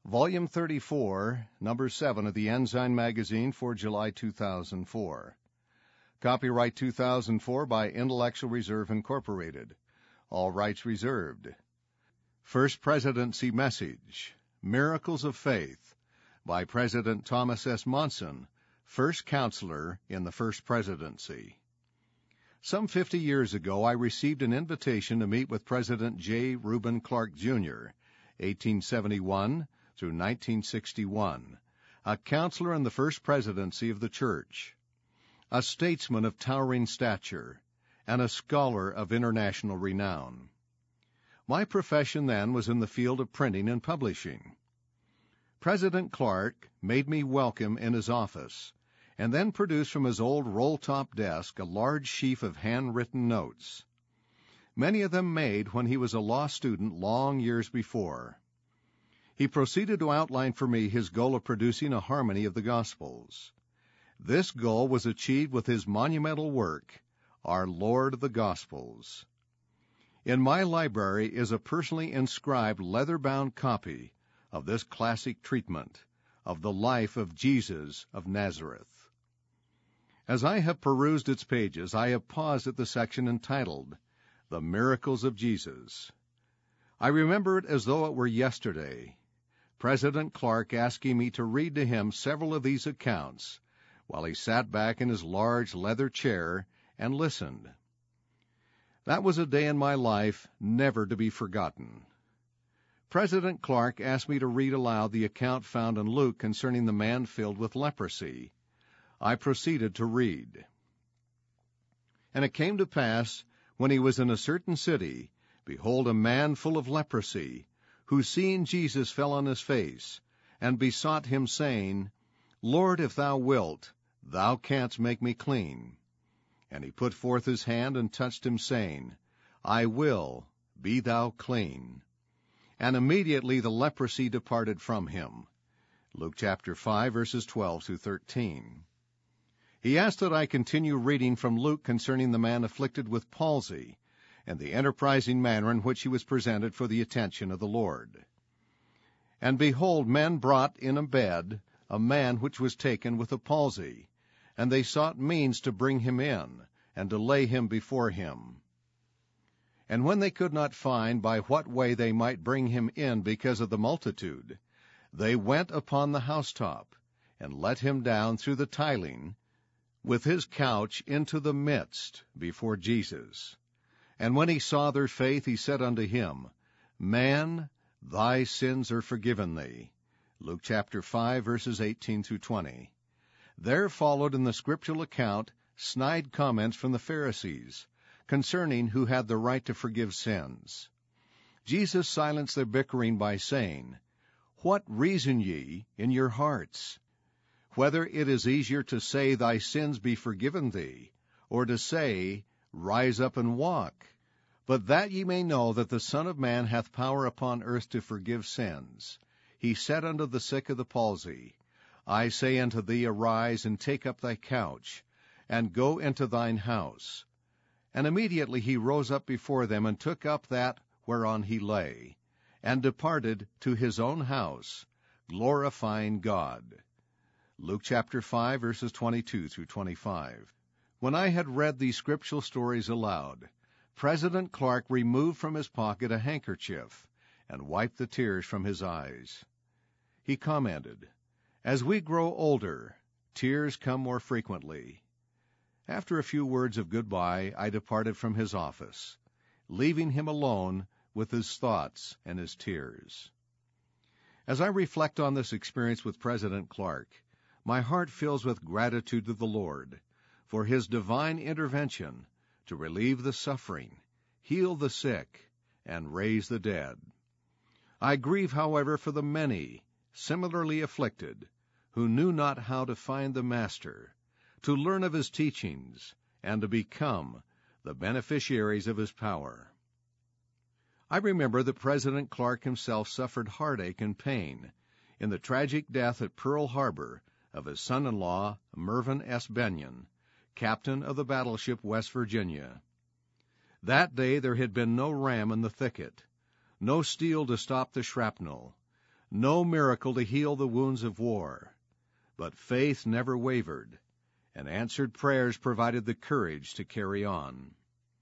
Volume 34, Number 7 of the Ensign Magazine for July 2004. Copyright 2004 by Intellectual Reserve Incorporated. All rights reserved. First Presidency Message, Miracles of Faith, by President Thomas S. Monson, first counselor in the First Presidency. Some 50 years ago, I received an invitation to meet with President J. Reuben Clark, Jr., 1871 through 1961, a counselor in the First Presidency of the Church, a statesman of towering stature, and a scholar of international renown. My profession then was in the field of printing and publishing. President Clark made me welcome in his office, and then produced from his old roll-top desk a large sheaf of handwritten notes, many of them made when he was a law student long years before. He proceeded to outline for me his goal of producing a harmony of the Gospels. This goal was achieved with his monumental work, Our Lord of the Gospels. In my library is a personally inscribed leather-bound copy of this classic treatment of the life of Jesus of Nazareth. As I have perused its pages, I have paused at the section entitled, The Miracles of Jesus. I remember it as though it were yesterday, President Clark asking me to read to him several of these accounts while he sat back in his large leather chair and listened. That was a day in my life never to be forgotten. President Clark asked me to read aloud the account found in Luke concerning the man filled with leprosy. I proceeded to read. And it came to pass, when he was in a certain city, behold, a man full of leprosy, who seeing Jesus fell on his face, and besought him, saying, Lord, if thou wilt, thou canst make me clean. And he put forth his hand and touched him, saying, I will, be thou clean. And immediately the leprosy departed from him. Luke chapter 5, verses 12 through 13. He asked that I continue reading from Luke concerning the man afflicted with palsy, and the enterprising manner in which he was presented for the attention of the Lord. And behold, men brought in a bed a man which was taken with a palsy, and they sought means to bring him in, and to lay him before him. And when they could not find by what way they might bring him in because of the multitude, they went upon the housetop, and let him down through the tiling, with his couch into the midst before Jesus. And when he saw their faith, he said unto him, Man, thy sins are forgiven thee. Luke chapter 5, verses 18 through 20. There followed in the scriptural account snide comments from the Pharisees concerning who had the right to forgive sins. Jesus silenced their bickering by saying, What reason ye in your hearts? Whether it is easier to say, Thy sins be forgiven thee, or to say, Rise up and walk. But that ye may know that the Son of Man hath power upon earth to forgive sins. He said unto the sick of the palsy, I say unto thee, Arise, and take up thy couch, and go into thine house. And immediately he rose up before them, and took up that whereon he lay, and departed to his own house, glorifying God. Luke chapter 5, verses 22 through 25. When I had read these scriptural stories aloud, President Clark removed from his pocket a handkerchief and wiped the tears from his eyes. He commented, As we grow older, tears come more frequently. After a few words of goodbye, I departed from his office, leaving him alone with his thoughts and his tears. As I reflect on this experience with President Clark, my heart fills with gratitude to the Lord for his divine intervention to relieve the suffering, heal the sick, and raise the dead. I grieve, however, for the many similarly afflicted who knew not how to find the Master, to learn of his teachings, and to become the beneficiaries of his power. I remember that President Clark himself suffered heartache and pain in the tragic death at Pearl Harbor of his son-in-law, Mervyn S. Benyon, captain of the battleship West Virginia. That day there had been no ram in the thicket, no steel to stop the shrapnel, no miracle to heal the wounds of war, but faith never wavered, and answered prayers provided the courage to carry on.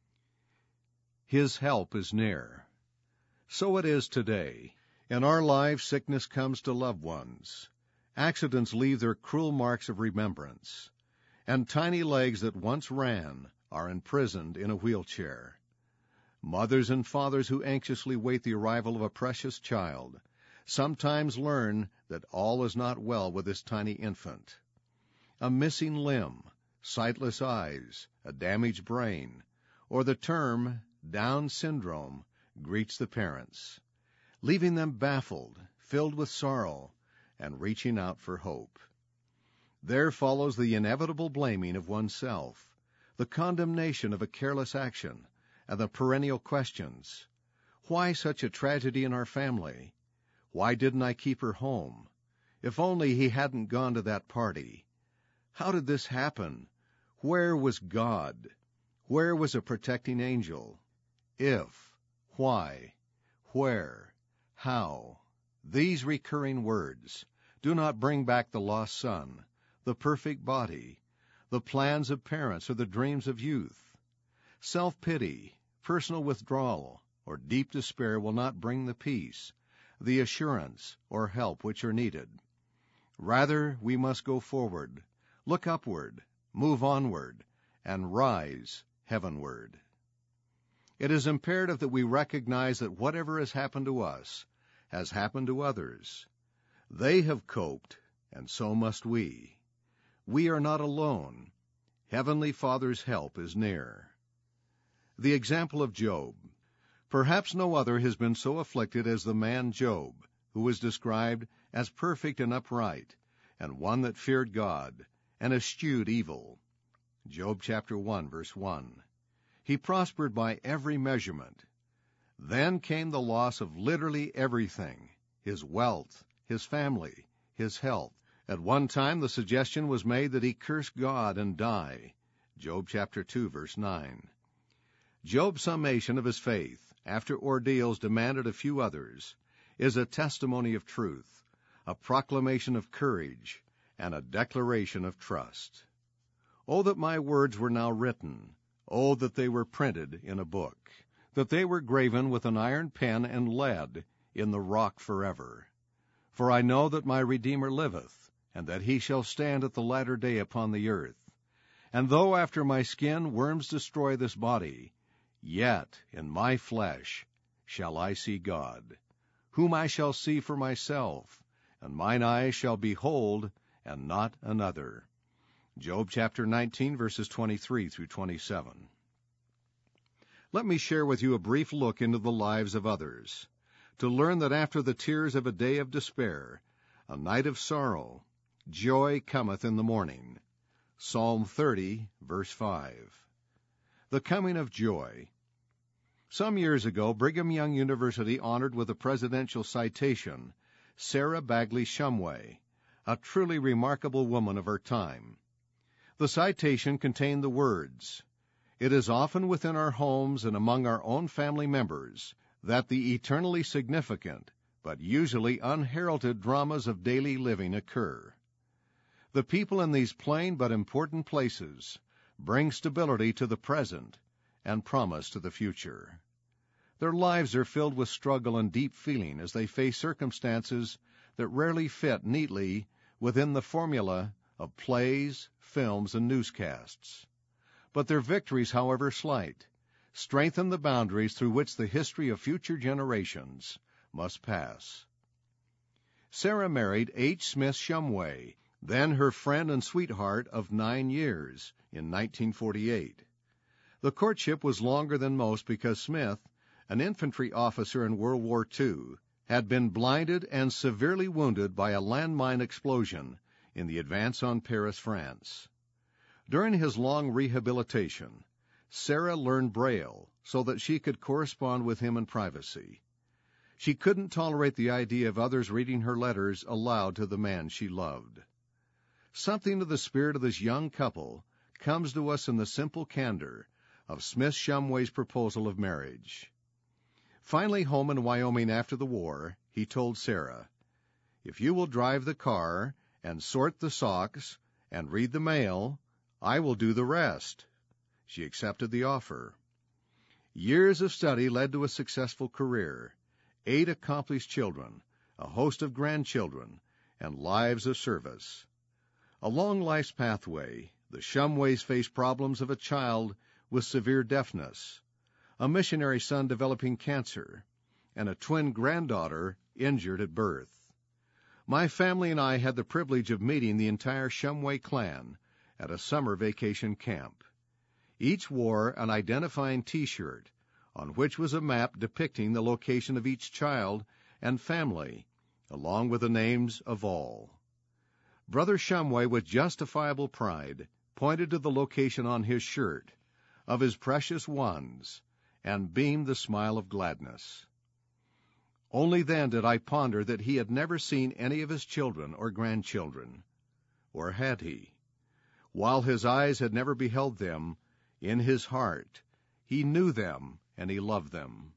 His help is near. So it is today. In our lives, sickness comes to loved ones. Accidents leave their cruel marks of remembrance, and tiny legs that once ran are imprisoned in a wheelchair. Mothers and fathers who anxiously wait the arrival of a precious child sometimes learn that all is not well with this tiny infant. A missing limb, sightless eyes, a damaged brain, or the term Down syndrome greets the parents, leaving them baffled, filled with sorrow, and reaching out for hope. There follows the inevitable blaming of oneself, the condemnation of a careless action, and the perennial questions. Why such a tragedy in our family? Why didn't I keep her home? If only he hadn't gone to that party. How did this happen? Where was God? Where was a protecting angel? If, why, where, how, these recurring words do not bring back the lost son, the perfect body, the plans of parents or the dreams of youth. Self-pity, personal withdrawal, or deep despair will not bring the peace, the assurance, or help which are needed. Rather, we must go forward, look upward, move onward, and rise heavenward. It is imperative that we recognize that whatever has happened to us has happened to others. They have coped, and so must we. We are not alone. Heavenly Father's help is near. The example of Job. Perhaps no other has been so afflicted as the man Job, who was described as perfect and upright, and one that feared God, and eschewed evil. Job chapter 1, verse 1. He prospered by every measurement. Then came the loss of literally everything, his wealth, his family, his health. At one time the suggestion was made that he curse God and die. Job chapter 2, verse 9. Job's summation of his faith, after ordeals demanded a few others, is a testimony of truth, a proclamation of courage, and a declaration of trust. Oh, that my words were now written! Oh, that they were printed in a book, that they were graven with an iron pen and lead in the rock forever. For I know that my Redeemer liveth, and that he shall stand at the latter day upon the earth. And though after my skin worms destroy this body, yet in my flesh shall I see God, whom I shall see for myself, and mine eyes shall behold, and not another. Job chapter 19, verses 23 through 27. Let me share with you a brief look into the lives of others, to learn that after the tears of a day of despair, a night of sorrow, joy cometh in the morning. Psalm 30, verse 5. The coming of joy. Some years ago, Brigham Young University honored with a presidential citation Sarah Bagley Shumway, a truly remarkable woman of her time. The citation contained the words, "It is often within our homes and among our own family members that the eternally significant, but usually unheralded dramas of daily living occur. The people in these plain but important places bring stability to the present and promise to the future. Their lives are filled with struggle and deep feeling as they face circumstances that rarely fit neatly within the formula of plays, films, and newscasts. But their victories, however slight, strengthen the boundaries through which the history of future generations must pass." Sarah married H. Smith Shumway, then her friend and sweetheart of 9 years, in 1948. The courtship was longer than most because Smith, an infantry officer in World War II, had been blinded and severely wounded by a landmine explosion in the advance on Paris, France. During his long rehabilitation, Sarah learned Braille so that she could correspond with him in privacy. She couldn't tolerate the idea of others reading her letters aloud to the man she loved. Something of the spirit of this young couple comes to us in the simple candor of Smith Shumway's proposal of marriage. Finally home in Wyoming after the war, he told Sarah, If you will drive the car and sort the socks and read the mail, I will do the rest." She accepted the offer. Years of study led to a successful career, 8 accomplished children, a host of grandchildren, and lives of service. Along life's pathway, the Shumways faced problems of a child with severe deafness, a missionary son developing cancer, and a twin granddaughter injured at birth. My family and I had the privilege of meeting the entire Shumway clan at a summer vacation camp. Each wore an identifying T-shirt, on which was a map depicting the location of each child and family, along with the names of all. Brother Shumway, with justifiable pride, pointed to the location on his shirt of his precious ones and beamed the smile of gladness. Only then did I ponder that he had never seen any of his children or grandchildren. Or had he? While his eyes had never beheld them, in his heart he knew them and he loved them.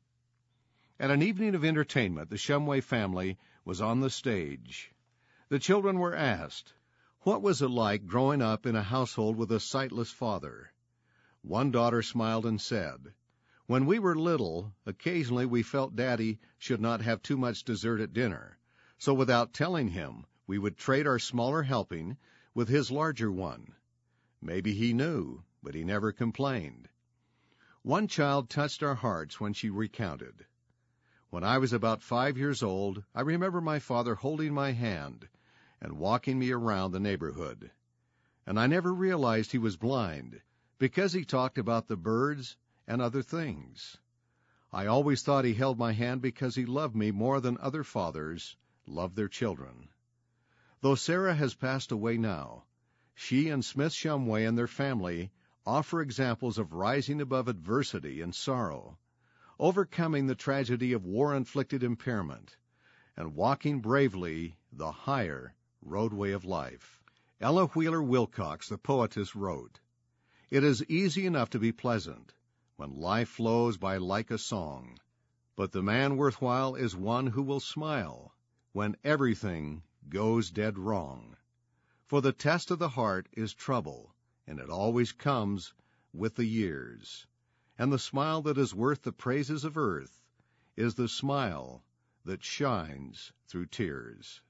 At an evening of entertainment, the Shumway family was on the stage. The children were asked, what was it like growing up in a household with a sightless father? One daughter smiled and said, "When we were little, occasionally we felt Daddy should not have too much dessert at dinner, so without telling him, we would trade our smaller helping with his larger one. Maybe he knew, but he never complained." One child touched our hearts when she recounted, "When I was about 5 years old, I remember my father holding my hand and walking me around the neighborhood. And I never realized he was blind, because he talked about the birds and other things. I always thought he held my hand because he loved me more than other fathers love their children." Though Sarah has passed away now, she and Smith Shumway and their family offer examples of rising above adversity and sorrow, overcoming the tragedy of war-inflicted impairment, and walking bravely the higher roadway of life. Ella Wheeler Wilcox, the poetess, wrote, "It is easy enough to be pleasant when life flows by like a song, but the man worthwhile is one who will smile when everything goes dead wrong. For the test of the heart is trouble, and it always comes with the years. And the smile that is worth the praises of earth is the smile that shines through tears."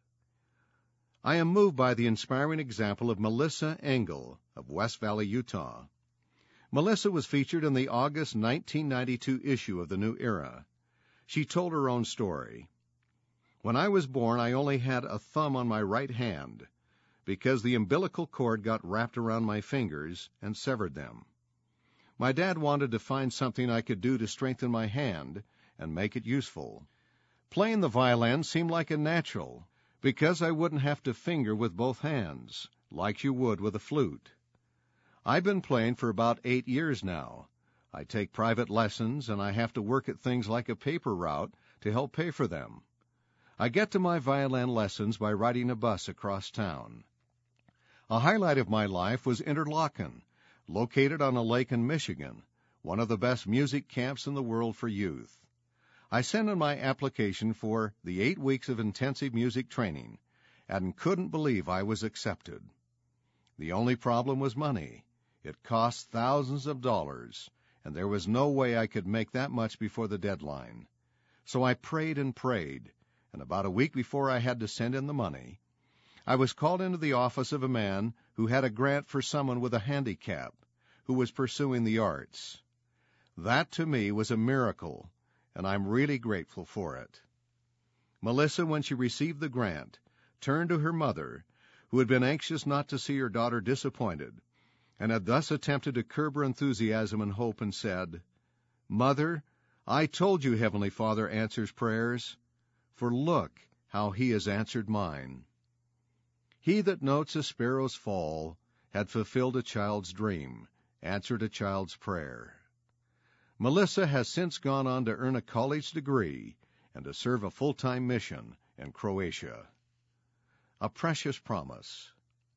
I am moved by the inspiring example of Melissa Engel of West Valley, Utah. Melissa was featured in the August 1992 issue of the New Era. She told her own story. "When I was born, I only had a thumb on my right hand because the umbilical cord got wrapped around my fingers and severed them. My dad wanted to find something I could do to strengthen my hand and make it useful. Playing the violin seemed like a natural, because I wouldn't have to finger with both hands, like you would with a flute. I've been playing for about 8 years now. I take private lessons, and I have to work at things like a paper route to help pay for them. I get to my violin lessons by riding a bus across town. A highlight of my life was Interlochen, located on a lake in Michigan, one of the best music camps in the world for youth. I sent in my application for the 8 weeks of intensive music training and couldn't believe I was accepted. The only problem was money. It cost thousands of dollars, and there was no way I could make that much before the deadline. So I prayed, and about a week before I had to send in the money, I was called into the office of a man who had a grant for someone with a handicap who was pursuing the arts. That to me was a miracle, and I'm really grateful for it. Melissa, when she received the grant, turned to her mother, who had been anxious not to see her daughter disappointed, and had thus attempted to curb her enthusiasm and hope, and said, "Mother, I told you Heavenly Father answers prayers, for look how He has answered mine." He that notes a sparrow's fall had fulfilled a child's dream, answered a child's prayer. Melissa has since gone on to earn a college degree and to serve a full-time mission in Croatia. A precious promise.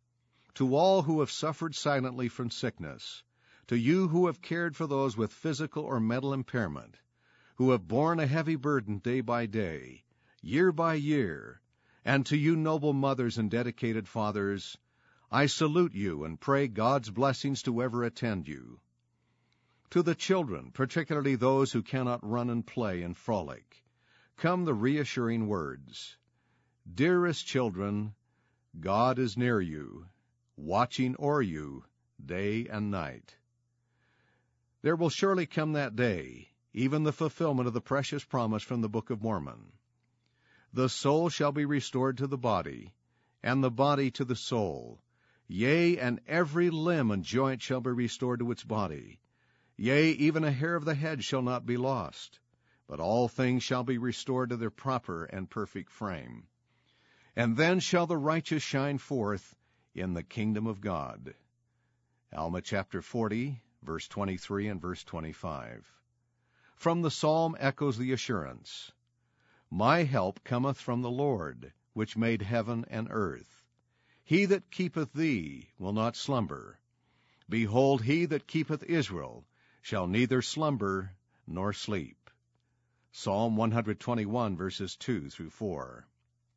To all who have suffered silently from sickness, to you who have cared for those with physical or mental impairment, who have borne a heavy burden day by day, year by year, And to you noble mothers and dedicated fathers, I salute you and pray God's blessings to ever attend you. To the children, particularly those who cannot run and play and frolic, come the reassuring words, Dearest children, God is near you, watching o'er you day and night. There will surely come that day, even the fulfillment of the precious promise from the Book of Mormon. The soul shall be restored to the body, and the body to the soul. Yea, and every limb and joint shall be restored to its body. Yea, even a hair of the head shall not be lost, but all things shall be restored to their proper and perfect frame. And then shall the righteous shine forth in the kingdom of God. Alma chapter 40, verse 23 and verse 25. From the psalm echoes the assurance, My help cometh from the Lord, which made heaven and earth. He that keepeth thee will not slumber. Behold, he that keepeth Israel shall neither slumber nor sleep. Psalm 121, verses 2 through 4.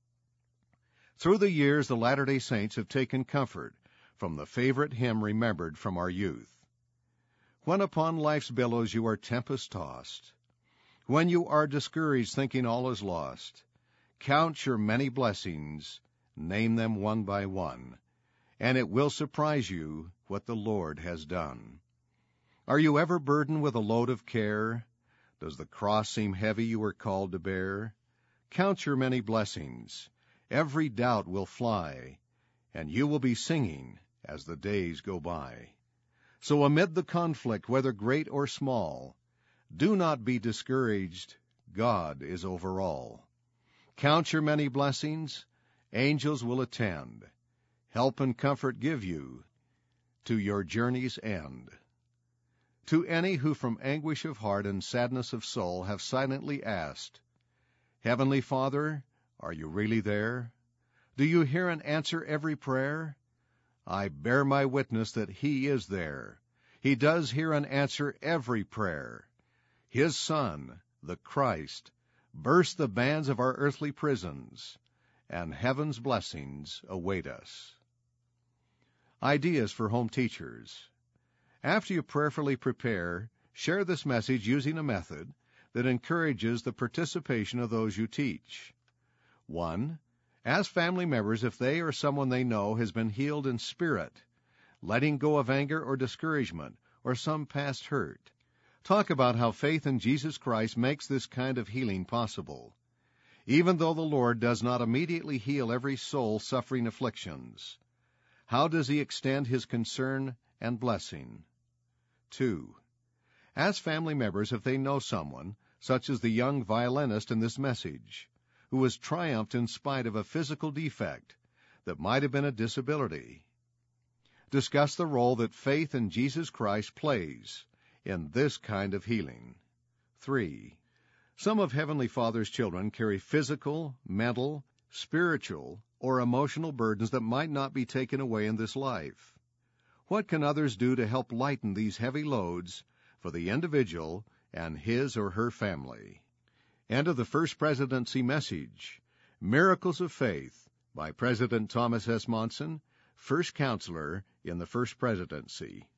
Through the years, the Latter-day Saints have taken comfort from the favorite hymn remembered from our youth. When upon life's billows you are tempest-tossed, when you are discouraged thinking all is lost, count your many blessings, name them one by one, and it will surprise you what the Lord has done. Are you ever burdened with a load of care? Does the cross seem heavy you are called to bear? Count your many blessings. Every doubt will fly, and you will be singing as the days go by. So amid the conflict, whether great or small, do not be discouraged. God is over all. Count your many blessings. Angels will attend. Help and comfort give you to your journey's end. To any who from anguish of heart and sadness of soul have silently asked, Heavenly Father, are you really there? Do you hear and answer every prayer? I bear my witness that He is there. He does hear and answer every prayer. His Son, the Christ, burst the bands of our earthly prisons, and heaven's blessings await us. Ideas for home teachers. After you prayerfully prepare, share this message using a method that encourages the participation of those you teach. 1. Ask family members if they or someone they know has been healed in spirit, letting go of anger or discouragement or some past hurt. Talk about how faith in Jesus Christ makes this kind of healing possible, even though the Lord does not immediately heal every soul suffering afflictions. How does He extend His concern and blessing? 2. Ask family members if they know someone, such as the young violinist in this message, who has triumphed in spite of a physical defect that might have been a disability. Discuss the role that faith in Jesus Christ plays in this kind of healing. 3. Some of Heavenly Father's children carry physical, mental, spiritual, or emotional burdens that might not be taken away in this life. What can others do to help lighten these heavy loads for the individual and his or her family? End of the First Presidency Message, Miracles of Faith, by President Thomas S. Monson, First Counselor in the First Presidency.